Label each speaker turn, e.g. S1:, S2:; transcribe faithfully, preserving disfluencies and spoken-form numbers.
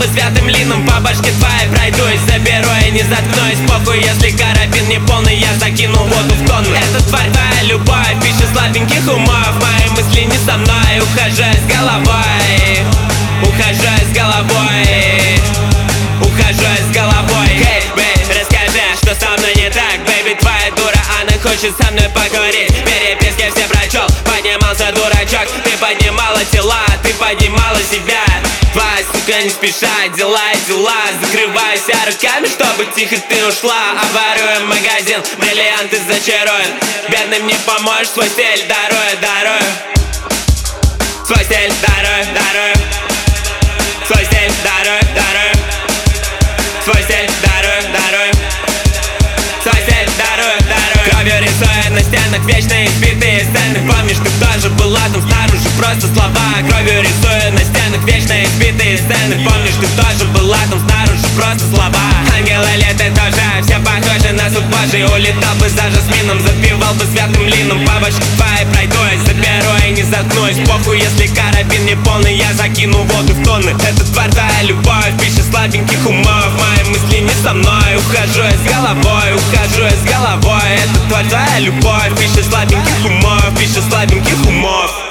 S1: бы святым лином по башке твоей пройдусь. Заберу и не заткнусь, похуй, если карабин не полный, я закину воду в тонну. Эта тварь твоя любовь, пища слабеньких умов. Мои мысли не со мной, ухожу с головой. Ухожу с головой. Ухожу с головой. Hey, babe, расскажи, что со мной не так. Бэйби, твоя дура, она хочет со мной поговорить. Переписки все прочел, поднимался дурачок. Ты поднимала тела, ты поднимала себя. Твоя сука не спеша, дела и дела. Закрывайся руками, чтобы тихо ты ушла. Оборуем магазин, бриллианты зачаруем. Бедным не поможешь, свой стиль дарую, дарую. Свой стиль дарую, дарую. Свой стиль дарую, дарую. Свой стиль дарую, дарую. Свой стиль дарую, дарую. Кровью рисуя на стенах вечно избитые сцены. Помнишь, ты тоже была там снаружи, просто слова. Кровью рисуя на стенах вечно избитые сцены. Помнишь, ты тоже была там снаружи, просто слова. Ангелы леты тоже, все похожи на суп божий. Улетал бы за жасмином, запивал бы святым лином. По башке твоей пройдусь, заберу и не заткнусь. Похуй, если карабин не полный, я закину воду в тонны. Это тварь твоя любовь, пища слабеньких умов. Мои мысли не со мной, ухожу с головой. Ухожу с головой, это тварь твоя любовь, пища слабеньких умов. Пища слабеньких умов.